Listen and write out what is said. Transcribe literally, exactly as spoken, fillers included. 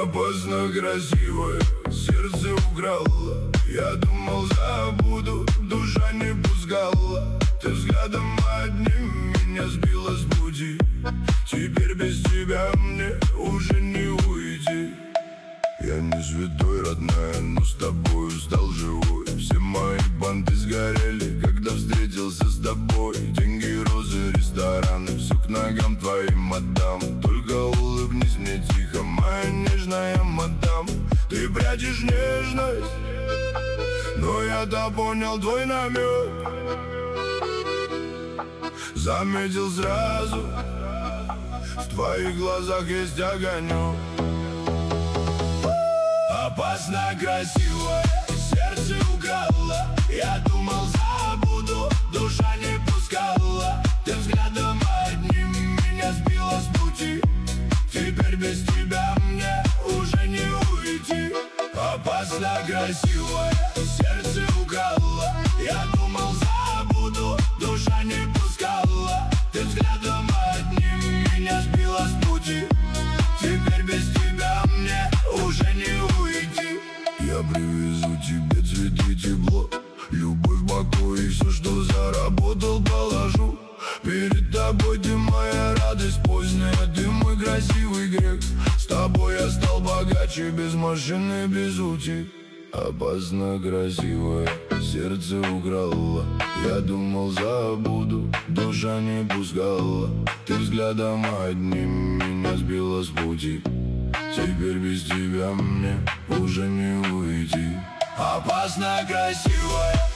Опасно красивое, сердце украло. Я думал, забуду, душа не пускала. Ты взглядом одним меня сбила с пути. Теперь без тебя мне уже не уйти. Я не святой, родная, но с тобой стал живой. Все мои банды сгорели, когда встретился с тобой. Деньги, розы, рестораны, все к ногам твоим отдам. Только улыбнись мне тихо, моя нежная мадам. Ты прячешь нежность, но я-то понял твой намек. Заметил сразу, в твоих глазах есть огонек. Опасно красивое, сердце украло. Я думал, забуду, душа не пускала. Ты взглядом одним меня сбила с пути. Теперь без тебя мне уже не уйти. Опасно красивое, сердце украло. Я думал, забуду, душа не пускала. Ты взглядом одним меня сбила с пути. Теперь без тебя мне уже не уйти. Я привезу тебе цветы, тепло, любовь, покой и все, что заработал, положу. Перед тобой ты моя радость поздняя, ты мой красивый грех. С тобой я стал богаче, без машины, без утек. Опасно красивое, сердце украло. Я думал, забуду, душа не пускала. Ты взглядом одним меня сбила с пути. Теперь без тебя мне уже не уйти. Опасно красивое,